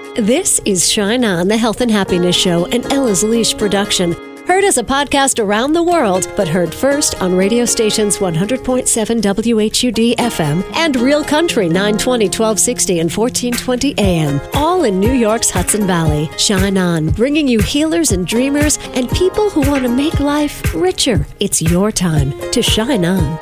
This is Shine On, the Health and Happiness Show, an Ella's Leash production. Heard as a podcast around the world, but heard first on radio stations 100.7 WHUD FM and Real Country 920, 1260, and 1420 AM. All in New York's Hudson Valley. Shine On, bringing you healers and dreamers and people who want to make life richer. It's your time to shine on.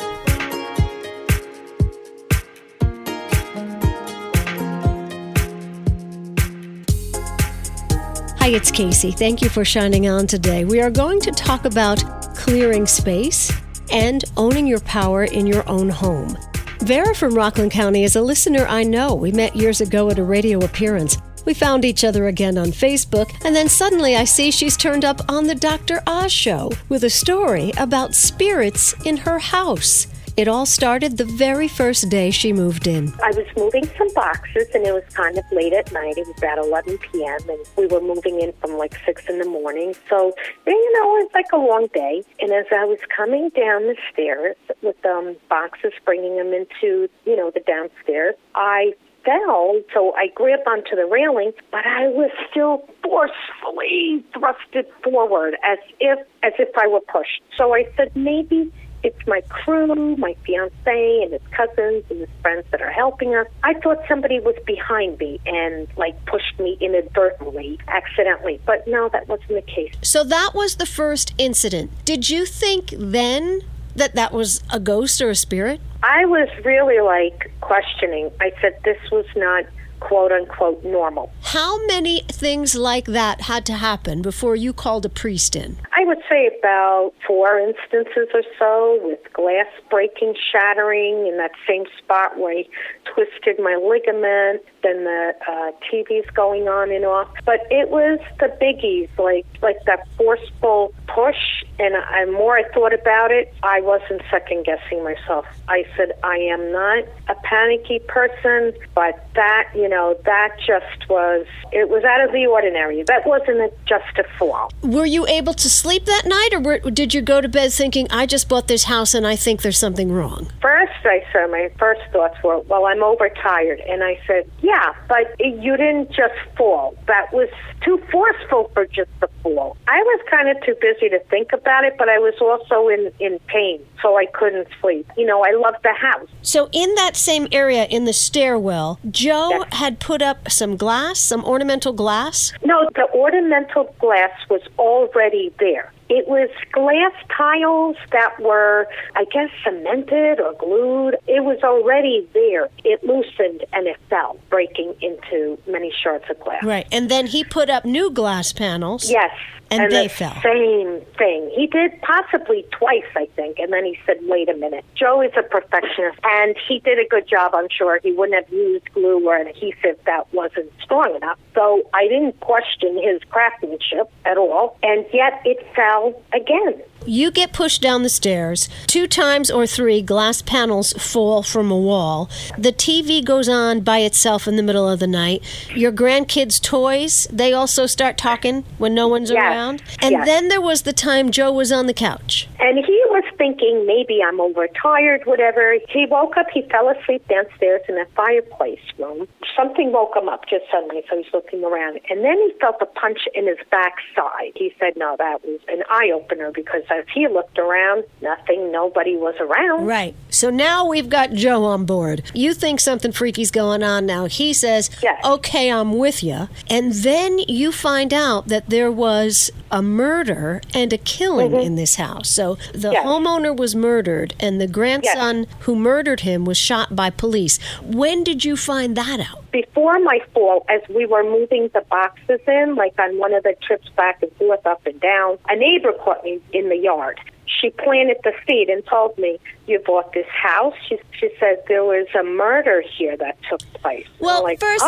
Hi, it's Casey. Thank you for shining on today. We are going to talk about clearing space and owning your power in your own home. Vera from Rockland County is a listener I know. We met years ago at a radio appearance. We found each other again on Facebook, and then suddenly I see she's turned up on the Dr. Oz show with a story about spirits in her house. It all started the very first day she moved in. I was moving some boxes, and it was kind of late at night. It was about 11 p.m., and we were moving in from like 6 in the morning. So, it was like a long day. And as I was coming down the stairs with boxes, bringing them into, the downstairs, I fell, so I grabbed onto the railing, but I was still forcefully thrusted forward as if I were pushed. So I said, maybe it's my crew, my fiancé, and his cousins and his friends that are helping us. I thought somebody was behind me and, pushed me inadvertently, accidentally. But no, that wasn't the case. So that was the first incident. Did you think then that was a ghost or a spirit? I was really, questioning. I said this was not quote-unquote normal. How many things like that had to happen before you called a priest in? I would say about 4 instances or so, with glass breaking, shattering in that same spot where I twisted my ligament, then the TV's going on and off. But it was the biggies, like that forceful push, and the more I thought about it, I wasn't second-guessing myself. I said, I am not a panicky person, but that just was, it was out of the ordinary. That wasn't just a fall. Were you able to sleep that night, or did you go to bed thinking, I just bought this house and I think there's something wrong? First, my first thoughts were, well, I'm overtired. And I said, yeah, but you didn't just fall. That was too forceful for just a fall. I was kind of too busy to think about it, but I was also in pain, so I couldn't sleep. I loved the house. So in that same area in the stairwell, Joe had put up some glass, some ornamental glass? No, the ornamental glass was already there. It was glass tiles that were, I guess, cemented or glued. It was already there. It loosened and it fell, breaking into many shards of glass. Right, and then he put up new glass panels. Yes. And they fell. Same thing. He did possibly twice, I think, and then he said, wait a minute. Joe is a perfectionist, and he did a good job, I'm sure. He wouldn't have used glue or an adhesive that wasn't strong enough. So I didn't question his craftsmanship at all, and yet it fell again. You get pushed down the stairs. 2 times or 3 glass panels fall from a wall. The TV goes on by itself in the middle of the night. Your grandkids' toys, they also start talking when no one's around. And then there was the time Joe was on the couch. And he was thinking, maybe I'm overtired, whatever. He woke up, he fell asleep downstairs in the fireplace room. Something woke him up just suddenly, so he's looking around. And then he felt a punch in his backside. He said, no, that was an eye-opener, because as he looked around, nobody was around. Right. So now we've got Joe on board. You think something freaky's going on now. He says, okay, I'm with you. And then you find out that there was a murder and a killing in this house. So the homeowner was murdered, and the grandson who murdered him was shot by police. When did you find that out? Before my fall, as we were moving the boxes in, on one of the trips back and forth, up and down, a neighbor caught me in the yard. She planted the seed and told me, you bought this house? She said there was a murder here that took place. Well,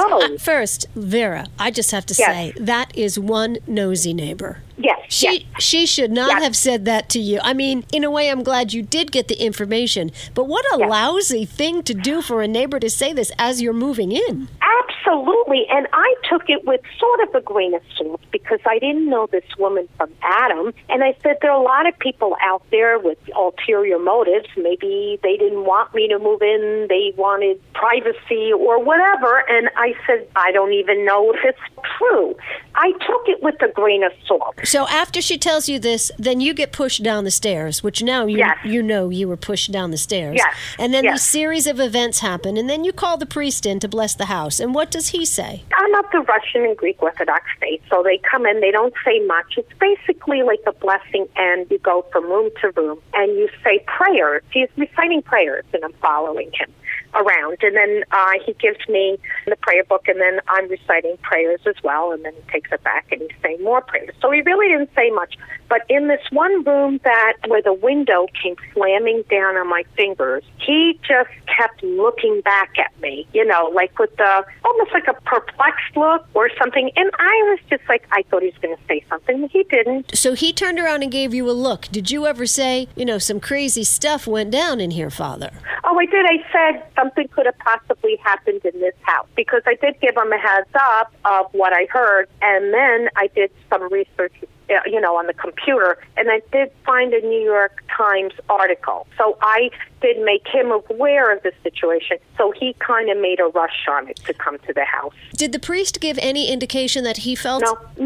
first, Vera, I just have to say, that is one nosy neighbor. Yes. She should not have said that to you. I mean, in a way, I'm glad you did get the information. But what a lousy thing to do for a neighbor to say this as you're moving in. Absolutely. And I took it with sort of a grain of salt because I didn't know this woman from Adam. And I said, there are a lot of people out there with ulterior motives. Maybe they didn't want me to move in. They wanted privacy or whatever. And I said, I don't even know if it's true. I took it with a grain of salt. So after she tells you this, then you get pushed down the stairs, which now you know you were pushed down the stairs. Yes. And then these series of events happen, and then you call the priest in to bless the house. And what does he say? I'm of the Russian and Greek Orthodox faith, so they come in, they don't say much. It's basically like a blessing, and you go from room to room, and you say prayers. He's reciting prayers, and I'm following him around. And then he gives me the prayer book, and then I'm reciting prayers as well, and then he takes it back, and he's saying more prayers. So he really didn't say much. But in this one room where the window came slamming down on my fingers, he just kept looking back at me, like with almost like a perplexed look or something. And I was just like, I thought he was going to say something. He didn't. So he turned around and gave you a look. Did you ever say, some crazy stuff went down in here, Father? Oh, I did. I said something could have possibly happened in this house because I did give him a heads up of what I heard. And then I did some research on the computer, and I did find a New York Times article. So I did make him aware of the situation, so he kind of made a rush on it to come to the house. Did the priest give any indication that he felt...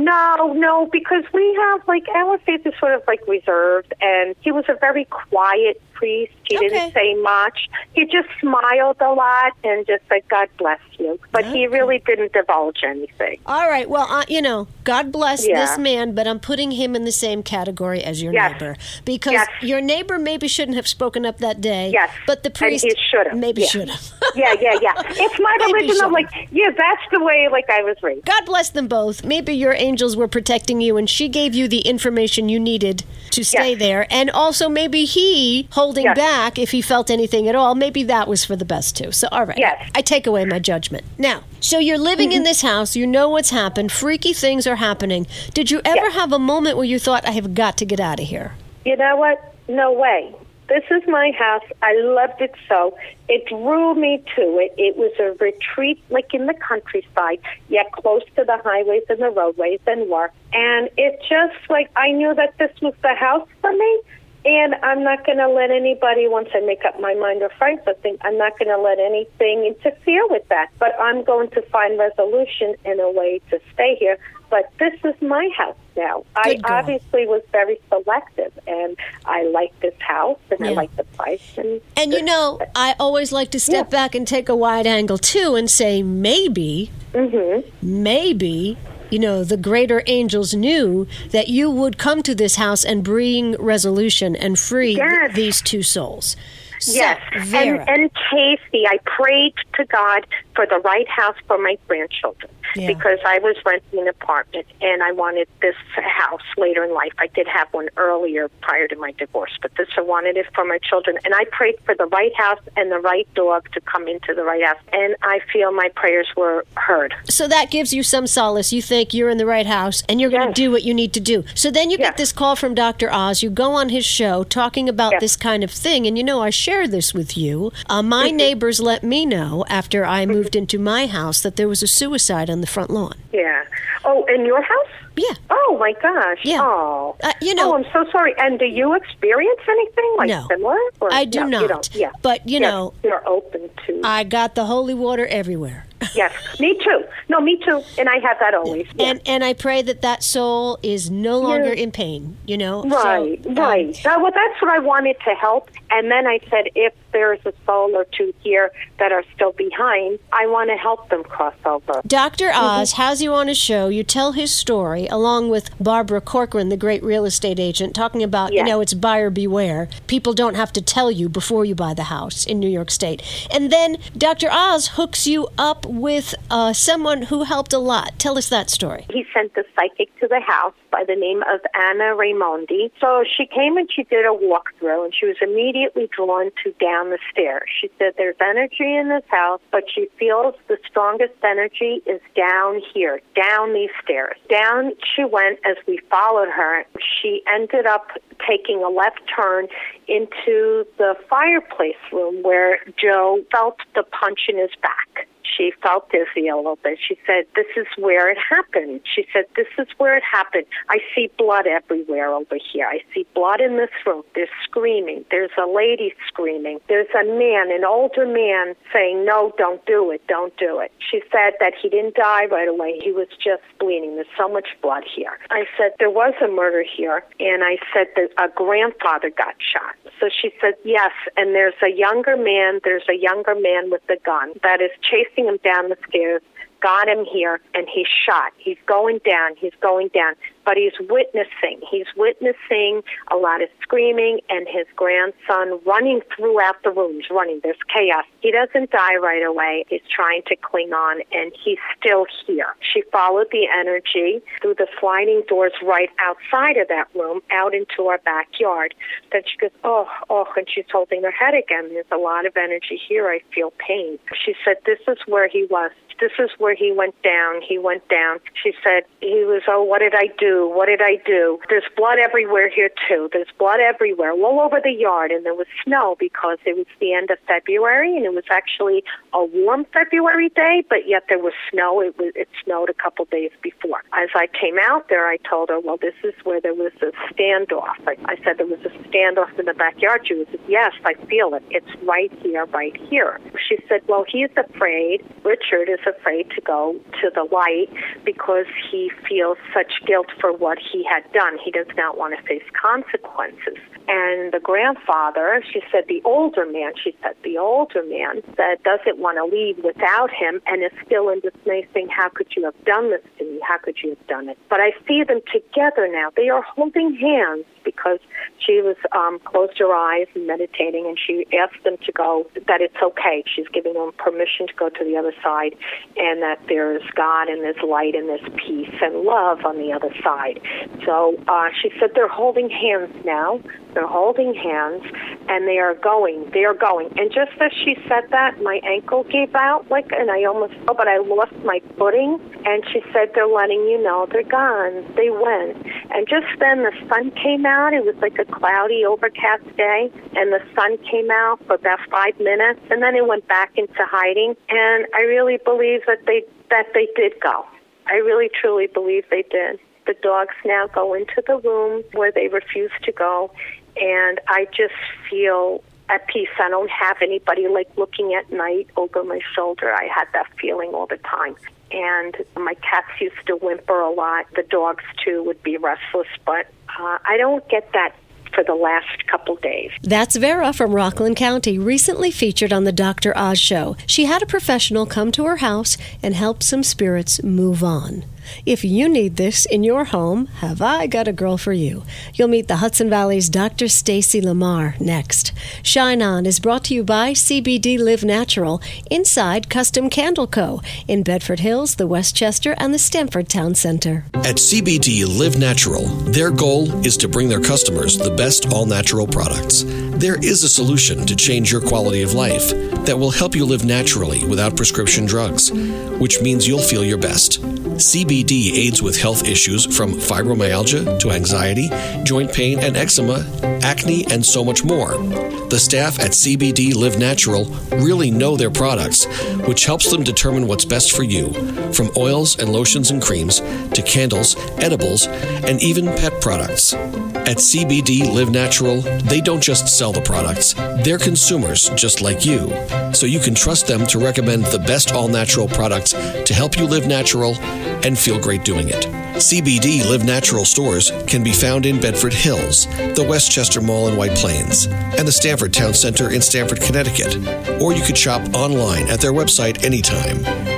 No, because we have, our faith is sort of, reserved, and he was a very quiet priest. He didn't say much. He just smiled a lot and just said, God bless you. But he really didn't divulge anything. All right, well, God bless this man, but I'm putting him in the same category as your neighbor. Because your neighbor maybe shouldn't have spoken up that day, but the priest should have. Yeah. It's my religion of that's the way I was raised. God bless them both. Maybe your angels were protecting you and she gave you the information you needed to stay there. And also maybe he holding back, if he felt anything at all, maybe that was for the best too. So, all right. I take away my judgment. Now, so you're living in this house. You know what's happened. Freaky things are happening. Did you ever have a moment where you thought, I have got to get out of here? You know what? No way. This is my house. I loved it so. It drew me to it. It was a retreat in the countryside, yet close to the highways and the roadways and work. And it just I knew that this was the house for me. And I'm not going to let anybody, once I make up my mind or find something, I'm not going to let anything interfere with that. But I'm going to find resolution in a way to stay here. But this is my house now. I obviously was very selective, and I like this house, and I like the price. And I always like to step back and take a wide angle, too, and say maybe, the greater angels knew that you would come to this house and bring resolution and free these two souls. So, Vera. And Casey, I prayed to God for the right house for my grandchildren because I was renting an apartment and I wanted this house later in life. I did have one earlier prior to my divorce, but I wanted it for my children. And I prayed for the right house and the right dog to come into the right house. And I feel my prayers were heard. So that gives you some solace. You think you're in the right house and you're going to do what you need to do. So then you get this call from Dr. Oz. You go on his show talking about this kind of thing. And I share this with you. My neighbors let me know after I moved into my house that there was a suicide on the front lawn. Yeah. Oh, in your house? Yeah. Oh, my gosh. Yeah. Oh. Oh, I'm so sorry. And do you experience anything similar? Or, I do not. You don't. Yeah. But, you're open to... I got the holy water everywhere. Yes, me too. No, me too. And I have that always. Yeah. And I pray that soul is no longer in pain, Right, right. Well, that's what I wanted to help. And then I said, if there's a soul or two here that are still behind, I want to help them cross over. Dr. Oz has you on his show. You tell his story along with Barbara Corcoran, the great real estate agent, talking about, it's buyer beware. People don't have to tell you before you buy the house in New York State. And then Dr. Oz hooks you up with someone who helped a lot. Tell us that story. He sent the psychic to the house by the name of Anna Raimondi. So she came and she did a walkthrough, and she was immediately drawn to down the stairs. She said there's energy in this house, but she feels the strongest energy is down here, down these stairs. Down she went as we followed her. She ended up taking a left turn into the fireplace room where Joe felt the punch in his back. She felt dizzy a little bit. She said, this is where it happened. She said, this is where it happened. I see blood everywhere over here. I see blood in this room. There's screaming. There's a lady screaming. There's a man, an older man, saying, no, don't do it. Don't do it. She said that he didn't die right away. He was just bleeding. There's so much blood here. I said, there was a murder here. And I said that a grandfather got shot. So she said, yes, and there's a younger man with a gun that is chasing him down the stairs, got him here, and he's shot. He's going down, but he's witnessing a lot of screaming and his grandson running throughout the rooms, there's chaos. He doesn't die right away. He's trying to cling on, and he's still here. She followed the energy through the sliding doors right outside of that room, out into our backyard. Then she goes, oh, and she's holding her head again. There's a lot of energy here. I feel pain. She said, this is where he was. This is where he went down. She said, he was, what did I do? There's blood everywhere here, too. There's blood everywhere, all over the yard. And there was snow because it was the end of February, and it was actually a warm February day, but yet there was snow. It snowed a couple days before. As I came out there, I told her, well, this is where there was a standoff. I said there was a standoff in the backyard. She was, yes, I feel it. It's right here. She said, well, he's afraid. Richard is afraid to go to the light because he feels such guilt for what he had done. He does not want to face consequences. And the grandfather, she said the older man that doesn't want to leave without him and is still in dismay saying, how could you have done this to me? How could you have done it? But I see them together now. They are holding hands because she was closed her eyes and meditating, and she asked them to go, that it's okay. She's giving them permission to go to the other side, and that there's God and there's light and there's peace and love on the other side. So she said they're holding hands now. They're holding hands, and they are going. And just as she said that, my ankle gave out, and I almost fell, but I lost my footing. And she said, they're letting you know they're gone. They went. And just then the sun came out. It was like a cloudy, overcast day, and the sun came out for about 5 minutes, and then it went back into hiding. And I really believe that they did go. I really, truly believe they did. The dogs now go into the room where they refuse to go, and I just feel at peace. I don't have anybody looking at night over my shoulder. I had that feeling all the time. And my cats used to whimper a lot. The dogs, too, would be restless, but I don't get that for the last couple days. That's Vera from Rockland County, recently featured on the Dr. Oz Show. She had a professional come to her house and help some spirits move on. If you need this in your home, have I got a girl for you? You'll meet the Hudson Valley's Dr. Stacy Lamar next. Shine On is brought to you by CBD Live Natural inside Custom Candle Co. in Bedford Hills, the Westchester, and the Stamford Town Center. At CBD Live Natural, their goal is to bring their customers the best all-natural products. There is a solution to change your quality of life that will help you live naturally without prescription drugs, which means you'll feel your best. CBD aids with health issues from fibromyalgia to anxiety, joint pain and eczema, acne, and so much more. The staff at CBD Live Natural really know their products, which helps them determine what's best for you, from oils and lotions and creams to candles, edibles, and even pet products. At CBD Live Natural, they don't just sell the products, they're consumers just like you. So you can trust them to recommend the best all-natural products to help you live natural and feel great doing it. CBD Live Natural stores can be found in Bedford Hills, the Westchester Mall in White Plains, and the Stamford Town Center in Stamford, Connecticut. Or you could shop online at their website anytime,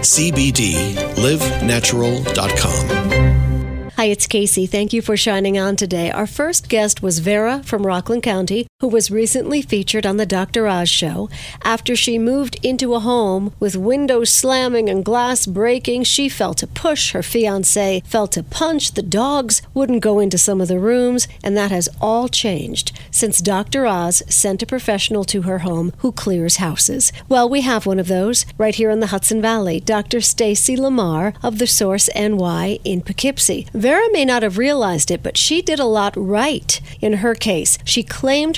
cbdlivenatural.com. Hi, it's Casey. Thank you for shining on today. Our first guest was Vera from Rockland County, who was recently featured on the Dr. Oz Show. After she moved into a home with windows slamming and glass breaking, she felt a push. Her fiancé felt a punch. The dogs wouldn't go into some of the rooms, and that has all changed since Dr. Oz sent a professional to her home who clears houses. Well, we have one of those right here in the Hudson Valley, Dr. Stacy Lamar of The Source NY in Poughkeepsie. Vera may not have realized it, but she did a lot right. In her case, she claimed her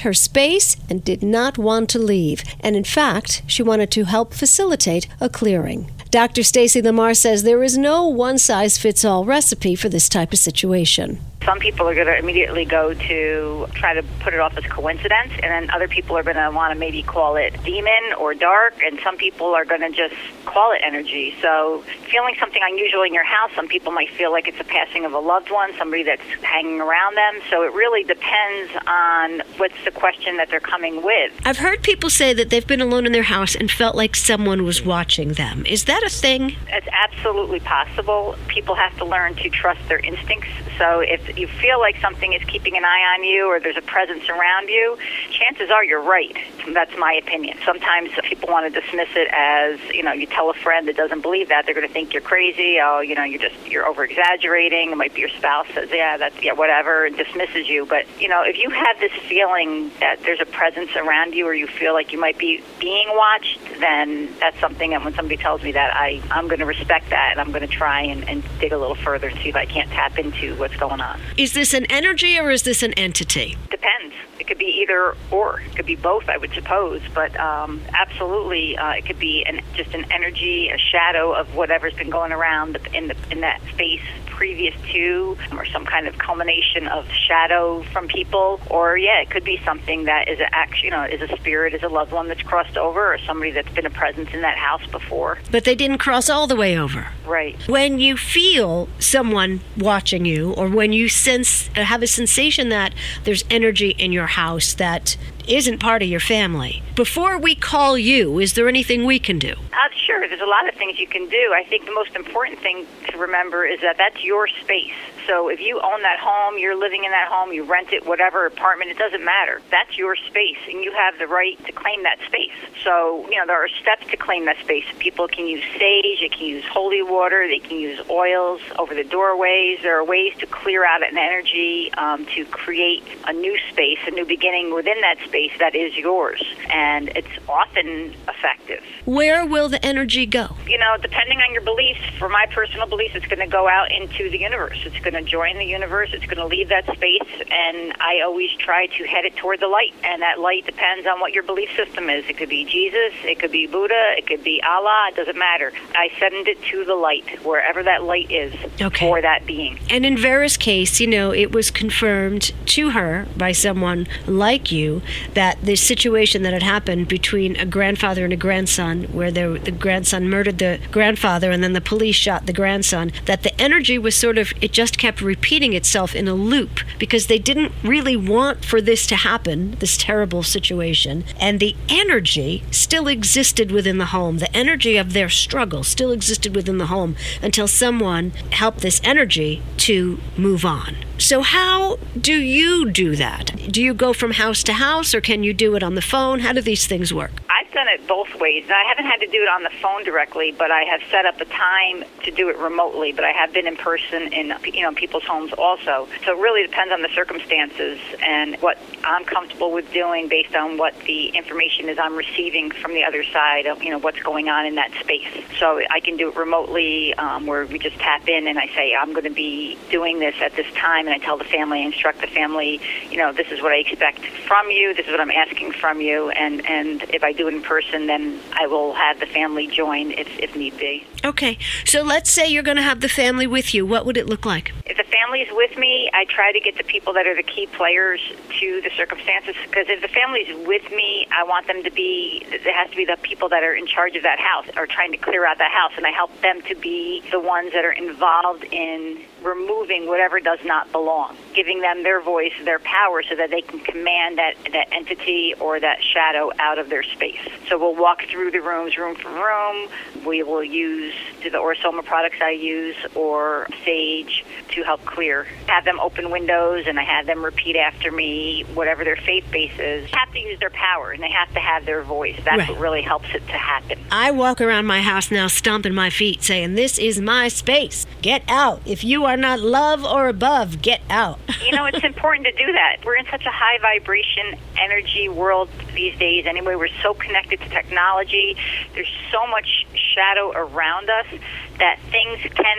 her space and did not want to leave. And in fact, she wanted to help facilitate a clearing. Dr. Stacy Lamar says there is no one-size-fits-all recipe for this type of situation. Some people are going to immediately go to try to put it off as coincidence, and then other people are going to want to maybe call it demon or dark, and some people are going to just call it energy. So feeling something unusual in your house, some people might feel like it's a passing of a loved one, somebody that's hanging around them. So it really depends on what's the question that they're coming with. I've heard people say that they've been alone in their house and felt like someone was watching them. Is that a thing? It's absolutely possible. People have to learn to trust their instincts. So if you feel like something is keeping an eye on you or there's a presence around you, chances are you're right. That's my opinion. Sometimes people want to dismiss it as, you tell a friend that doesn't believe that, they're going to think you're crazy. Oh, you're over-exaggerating. It might be your spouse says, whatever, and dismisses you. But, if you have this feeling that there's a presence around you or you feel like you might be being watched, then that's something that when somebody tells me that, I'm going to respect that, and I'm going to try and dig a little further and see if I can't tap into what's going on. Is this an energy or is this an entity? Depends. It could be either or. It could be both, I would suppose. But absolutely, it could be just an energy, a shadow of whatever's been going around in that space previous to, or some kind of culmination of shadow from people. Or, it could be something that is is a spirit, is a loved one that's crossed over, or somebody that's been a presence in that house before. But they didn't cross all the way over. Right. When you feel someone watching you, or when you have a sensation that there's energy in your house that isn't part of your family, before we call you, is there anything we can do? Sure. There's a lot of things you can do. I think the most important thing to remember is that that's your space. So if you own that home, you're living in that home, you rent it, whatever apartment, it doesn't matter. That's your space, and you have the right to claim that space. So, there are steps to claim that space. People can use sage, they can use holy water, they can use oils over the doorways. There are ways to clear out an energy, to create a new space, a new beginning within that space that is yours. And it's often effective. Where will the energy go? Depending on your beliefs, for my personal beliefs, it's going to go out into the universe. It's going to join the universe. It's going to leave that space, and I always try to head it toward the light, and that light depends on what your belief system is. It could be Jesus, it could be Buddha, it could be Allah, it doesn't matter. I send it to the light, wherever that light is, for that being. And in Vera's case, it was confirmed to her by someone like you that the situation that had happened between a grandfather and a grandson, where the grandson murdered the grandfather and then the police shot the grandson, that the energy was it just kept repeating itself in a loop because they didn't really want for this to happen, this terrible situation, and the energy still existed within the home. The energy of their struggle still existed within the home until someone helped this energy to move on. So how do you do that? Do you go from house to house, or can you do it on the phone? How do these things work? I've done it both ways. I haven't had to do it on the phone directly, but I have set up a time to do it remotely. But I have been in person in people's homes also. So it really depends on the circumstances and what I'm comfortable with doing based on what the information is I'm receiving from the other side of what's going on in that space. So I can do it remotely, where we just tap in and I say I'm going to be doing this at this time. And I tell the family, I instruct the family, this is what I expect from you, this is what I'm asking from you, and if I do it in person, then I will have the family join if need be. Okay, so let's say you're going to have the family with you. What would it look like? If the family's with me, I try to get the people that are the key players to the circumstances, because if the family's with me, I want them to be, it has to be the people that are in charge of that house or trying to clear out that house, and I help them to be the ones that are involved in removing whatever does not belong, giving them their voice, their power, so that they can command that entity or that shadow out of their space. So we'll walk through the rooms, room for room. We will use the Orasoma products I use or sage to help clear. Have them open windows, and I have them repeat after me whatever their faith base is. They have to use their power, and they have to have their voice. That's what really helps it to happen. I walk around my house now stomping my feet saying, this is my space. Get out. If you are not love or above, get out. It's important to do that. We're in such a high vibration energy world these days anyway. We're so connected to technology. There's so much shadow around us that things can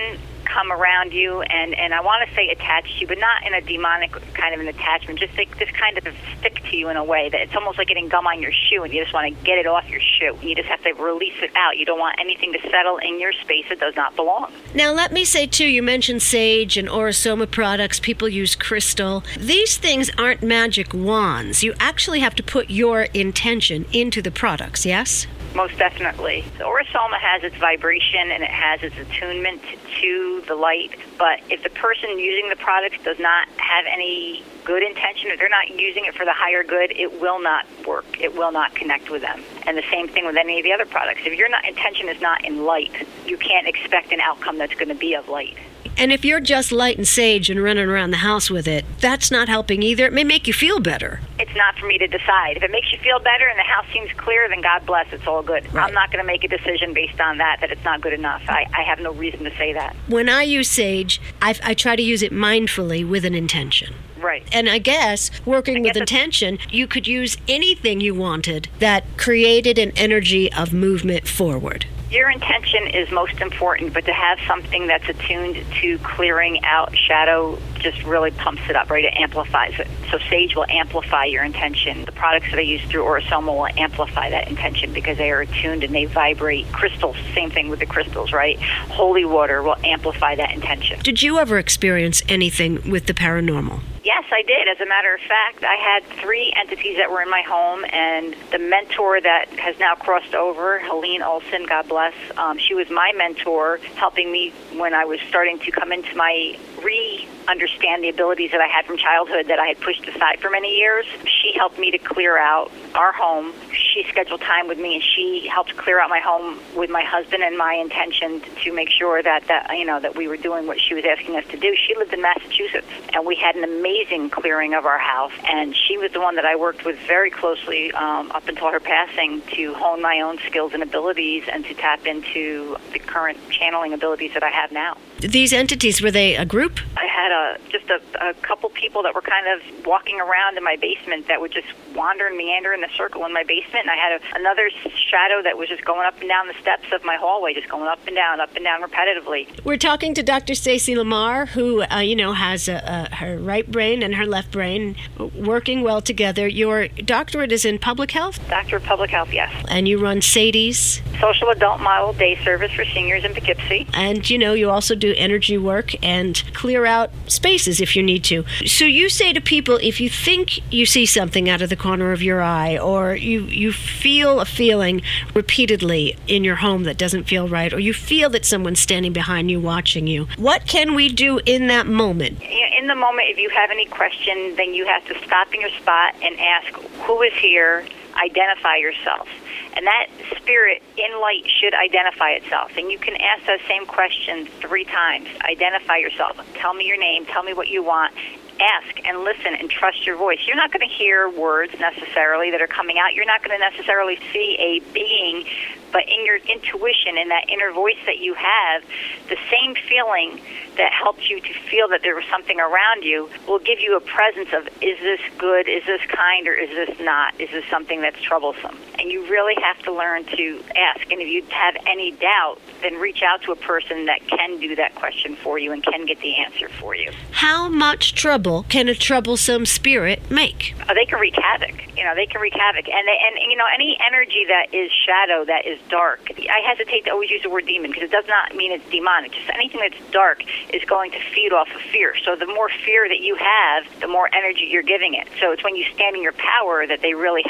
come around you and I want to say attach to you, but not in a demonic kind of an attachment. Just kind of stick to you in a way that it's almost like getting gum on your shoe, and you just want to get it off your shoe. You just have to release it out. You don't want anything to settle in your space that does not belong. Now, let me say, too, you mentioned sage and Orasoma products. People use crystal. These things aren't magic wands. You actually have to put your intention into the products, yes? Most definitely. The Orasoma has its vibration and it has its attunement to the light, but if the person using the products does not have any good intention, or they're not using it for the higher good, it will not work. It will not connect with them. And the same thing with any of the other products. If your intention is not in light, you can't expect an outcome that's going to be of light. And if you're just light and sage and running around the house with it, that's not helping either. It may make you feel better. It's not for me to decide. If it makes you feel better and the house seems clear, then God bless, it's all good. Right. I'm not going to make a decision based on that it's not good enough. I have no reason to say that. When I use sage, I try to use it mindfully with an intention. Right. And I guess working with intention, you could use anything you wanted that created an energy of movement forward. Your intention is most important, but to have something that's attuned to clearing out shadow just really pumps it up, right? It amplifies it. So sage will amplify your intention. The products that I use through Orasoma will amplify that intention because they are attuned and they vibrate. Crystals, same thing with the crystals, right? Holy water will amplify that intention. Did you ever experience anything with the paranormal? Yes, I did. As a matter of fact, I had 3 entities that were in my home, and the mentor that has now crossed over, Helene Olson, God bless, she was my mentor, helping me when I was starting to come into my understand the abilities that I had from childhood that I had pushed aside for many years. She helped me to clear out our home. She scheduled time with me, and she helped clear out my home with my husband and my intention to make sure that we were doing what she was asking us to do. She lived in Massachusetts, and we had an amazing clearing of our house, and she was the one that I worked with very closely up until her passing to hone my own skills and abilities and to tap into the current channeling abilities that I have now. These entities, were they a group? I had just a couple people that were kind of walking around in my basement that would just wander and meander in the circle in my basement. And I had another shadow that was just going up and down the steps of my hallway, just going up and down repetitively. We're talking to Dr. Stacy Lamar, who, has her right brain and her left brain working well together. Your doctorate is in public health? Doctor of Public Health, yes. And you run Sadie's? Social Adult Model Day Service for seniors in Poughkeepsie. And, you also do energy work and clear out spaces if you need to. So you say to people, if you think you see something out of the corner of your eye, or you feel a feeling repeatedly in your home that doesn't feel right, or you feel that someone's standing behind you watching you, what can we do in that moment? In the moment, if you have any question, then you have to stop in your spot and ask, who is here? Identify yourself. And that spirit in light should identify itself. And you can ask that same question 3 times. Identify yourself. Tell me your name. Tell me what you want. Ask and listen and trust your voice. You're not going to hear words necessarily that are coming out. You're not going to necessarily see a being, but in your intuition, in that inner voice that you have, the same feeling that helped you to feel that there was something around you will give you a presence of, is this good, is this kind, or is this not? Is this something that's troublesome? And you really have to learn to ask. And if you have any doubt, then reach out to a person that can do that question for you and can get the answer for you. How much trouble can a troublesome spirit make? They can wreak havoc. They can wreak havoc. And any energy that is shadow, that is dark, I hesitate to always use the word demon because it does not mean it's demonic. Just anything that's dark is going to feed off of fear. So the more fear that you have, the more energy you're giving it. So it's when you stand in your power that they really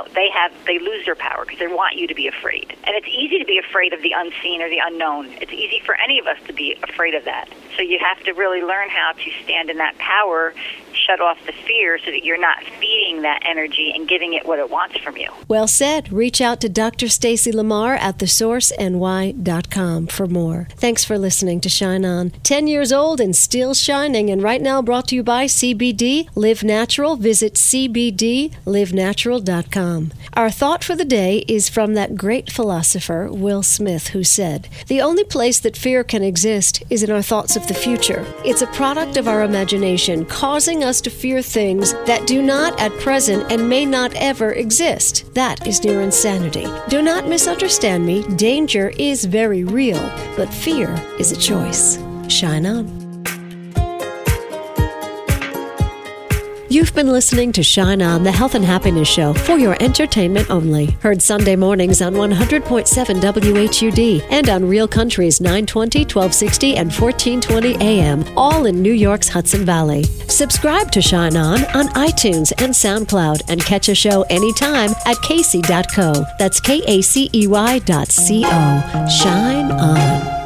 they lose their power because they want you to be afraid. And it's easy to be afraid of the unseen or the unknown. It's easy for any of us to be afraid of that. So you have to really learn how to stand in that power, shut off the fear so that you're not feeding that energy and giving it what it wants from you. Well said. Reach out to Dr. Stacy Lamar at thesourceny.com for more. Thanks for listening to Shine On. 10 years old and still shining, and right now brought to you by CBD Live Natural. Visit cbdlivenatural.com. Our thought for the day is from that great philosopher, Will Smith, who said, "The only place that fear can exist is in our thoughts of the future. It's a product of our imagination, causing us to fear things that do not at present and may not ever exist. That is near insanity. Do not misunderstand me. Danger is very real, but fear is a choice." shine on. You've been listening to Shine On, the Health and Happiness Show, for your entertainment only. Heard Sunday mornings on 100.7 WHUD and on Real Country's 920, 1260, and 1420 AM, all in New York's Hudson Valley. Subscribe to Shine On iTunes and SoundCloud, and catch a show anytime at kacey.co. That's KACEY.co. Shine On.